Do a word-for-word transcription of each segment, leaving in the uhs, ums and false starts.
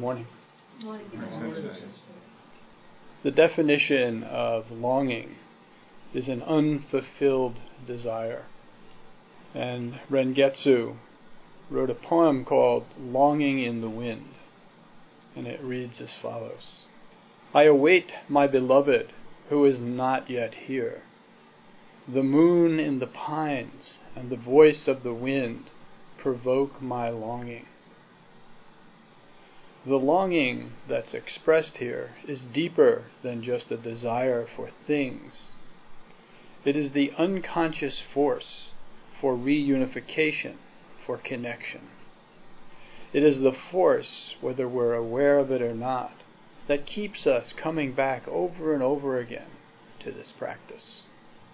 morning. Morning. The definition of longing is an unfulfilled desire. And Rengetsu wrote a poem called Longing in the Wind, and it reads as follows. I await my beloved who is not yet here. The moon in the pines and the voice of the wind provoke my longing. The longing that's expressed here is deeper than just a desire for things. It is the unconscious force for reunification, for connection. It is the force, whether we're aware of it or not, that keeps us coming back over and over again to this practice.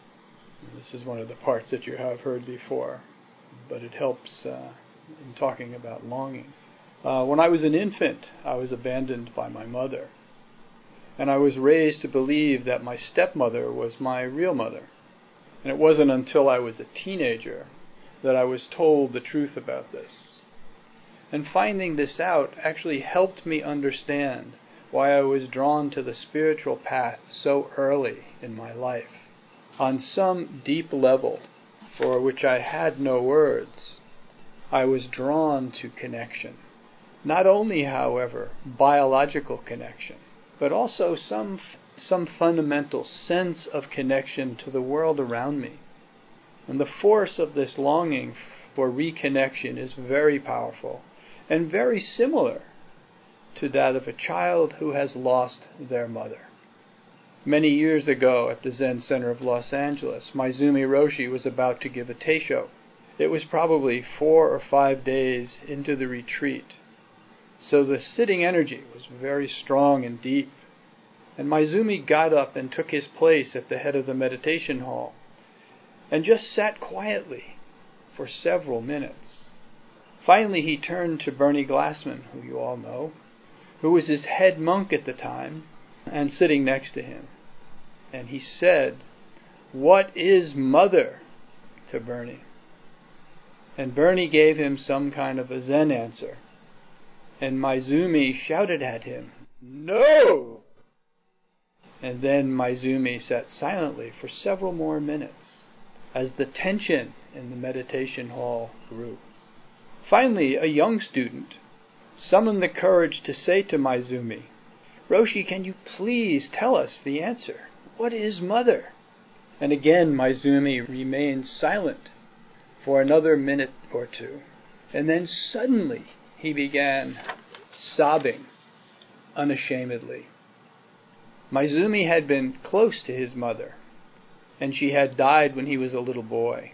And this is one of the parts that you have heard before, but it helps uh, in talking about longing. Uh, when I was an infant, I was abandoned by my mother, and I was raised to believe that my stepmother was my real mother. And it wasn't until I was a teenager that I was told the truth about this. And finding this out actually helped me understand why I was drawn to the spiritual path so early in my life. On some deep level, for which I had no words, I was drawn to connection. Not only, however, biological connection, but also some some fundamental sense of connection to the world around me. And the force of this longing for reconnection is very powerful and very similar to that of a child who has lost their mother. Many years ago at the Zen Center of Los Angeles, Maizumi Roshi was about to give a teisho. It was probably four or five days into the retreat, so the sitting energy was very strong and deep. And Maizumi got up and took his place at the head of the meditation hall and just sat quietly for several minutes. Finally, he turned to Bernie Glassman, who you all know, who was his head monk at the time and sitting next to him. And he said, "What is mother?" to Bernie. And Bernie gave him some kind of a Zen answer. And Maizumi shouted at him, "No!" And then Maizumi sat silently for several more minutes as the tension in the meditation hall grew. Finally, a young student summoned the courage to say to Maizumi, "Roshi, can you please tell us the answer? What is mother?" And again Maizumi remained silent for another minute or two. And then suddenly he began sobbing unashamedly. Maizumi had been close to his mother, and she had died when he was a little boy.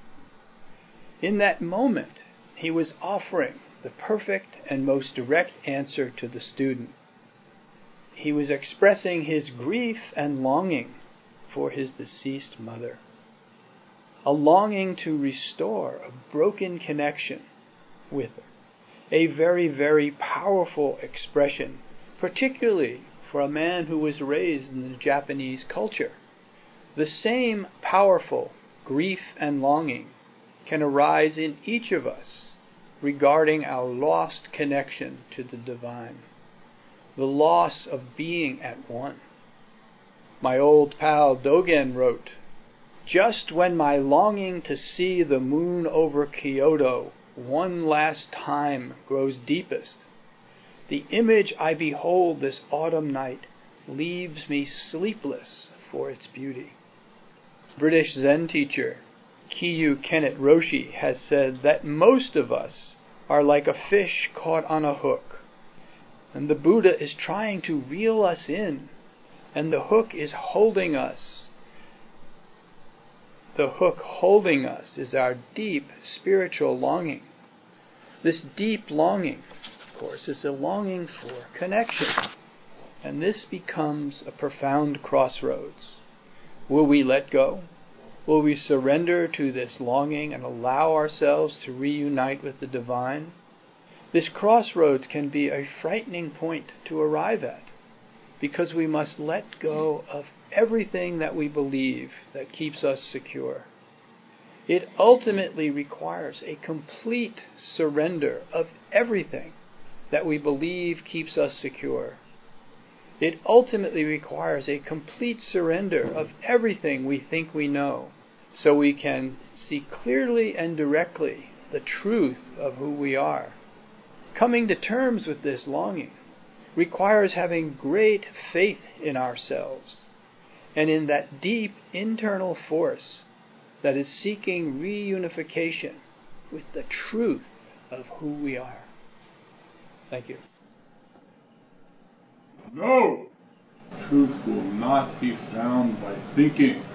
In that moment, he was offering the perfect and most direct answer to the student. He was expressing his grief and longing for his deceased mother, a longing to restore a broken connection with her, a very, very powerful expression, particularly for a man who was raised in the Japanese culture. The same powerful grief and longing can arise in each of us regarding our lost connection to the divine, the loss of being at one. My old pal Dogen wrote, "Just when my longing to see the moon over Kyoto one last time grows deepest, the image I behold this autumn night leaves me sleepless for its beauty." British Zen teacher Kiyu Kennett Roshi has said that most of us are like a fish caught on a hook, and the Buddha is trying to reel us in, and the hook is holding us. The hook holding us is our deep spiritual longing. This deep longing, of course, is a longing for connection, and this becomes a profound crossroads. Will we let go? Will we surrender to this longing and allow ourselves to reunite with the divine? This crossroads can be a frightening point to arrive at, because we must let go of everything that we believe that keeps us secure. It ultimately requires a complete surrender of everything that we believe keeps us secure. It ultimately requires a complete surrender of everything we think we know, so we can see clearly and directly the truth of who we are. Coming to terms with this longing requires having great faith in ourselves and in that deep internal force that is seeking reunification with the truth of who we are. Thank you. No! Truth will not be found by thinking.